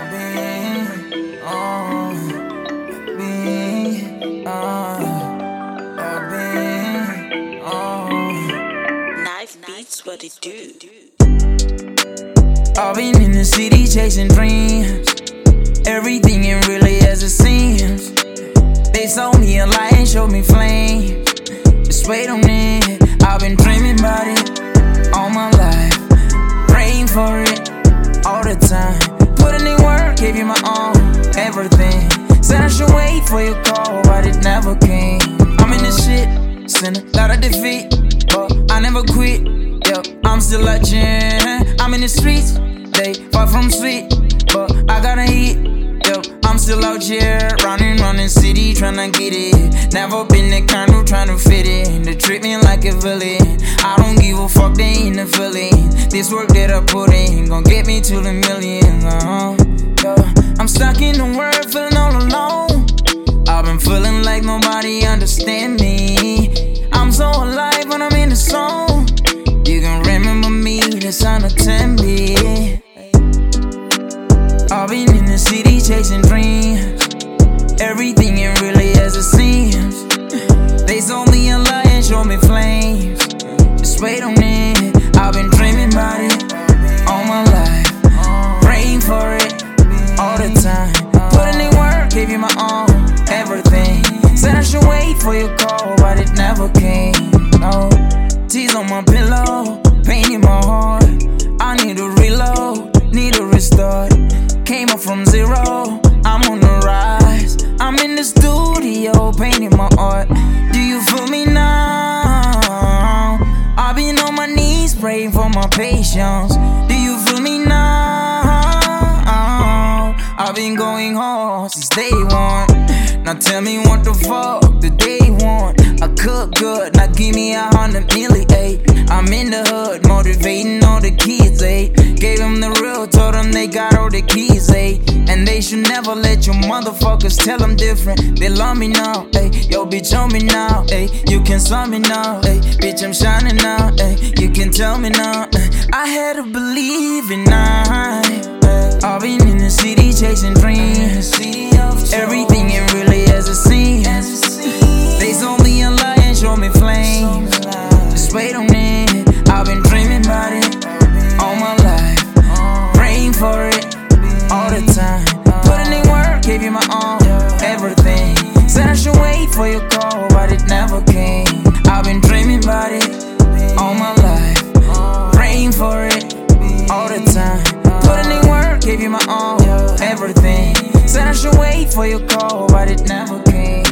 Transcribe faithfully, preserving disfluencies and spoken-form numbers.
I've been on, been on, I've been on. Knife beats what it do. I've been in the city chasing dreams. Everything ain't really as it seems. They sold me a lie and showed me flame. Just wait on it. I've been dreaming about it all my life, praying for it all the time. Putting in work, gave you my all, everything. Said I should wait for your call, but it never came. I'm in this shit, seen a lot of defeat, but I never quit. Yo, I'm still a gym. I'm in the streets, they far from sweet, but I gotta eat. Yo, I'm still out here, running, running city, tryna get it. Never been the kind who tryna fit in. They treat me like a villain. I don't give a fuck, they ain't the feeling. This work that I put in, gon' get me to the millions. Uh-huh. Yo, I'm stuck in the world, feeling all alone. I've been feeling like nobody understand me. I'm so alive when I'm in the zone. You can remember me, the son of Tembi. I've been in the city chasing dreams. Everything ain't really as it seems. They sold me a lie and showed me flames. Just wait on it. I've been dreaming about it all my life, praying for it all the time. Putting in work, gave you my all, everything. Said I should wait for your call, but it never came. No, tears on my pillow, pain in my heart. I need to reload, need to restart. Came up from zero, I'm on the rise. I'm in the studio, painting my art. Do you feel me now? I've been on my knees, praying for my patience. Do you feel me now? I've been going hard since day one. Now tell me what the fuck do they want? I cook good, now give me a hundred million, ayy. I'm in the hood, motivating all the kids, ayy. Gave them the real, told them they got all the keys, ayy. And they should never let your motherfuckers tell them different. They love me now, ayy. Yo, bitch, on me now, ayy. You can saw me now, ayy. Bitch, I'm shining now, ayy. You can tell me now, ayy. I had to believe in night. I've been in the city chasing dreams. Everything ain't really as it seems. They sold me a lie and showed me flames. Just wait on it. I've been dreaming about it all my life, praying for it all the time. Putting in work, gave you my all, everything. Said I should wait for your call, but it never came. I've been dreaming about it all my life, praying for it all the time. Putting in work, gave you my all, everything. Said I should wait for your call, but it never came.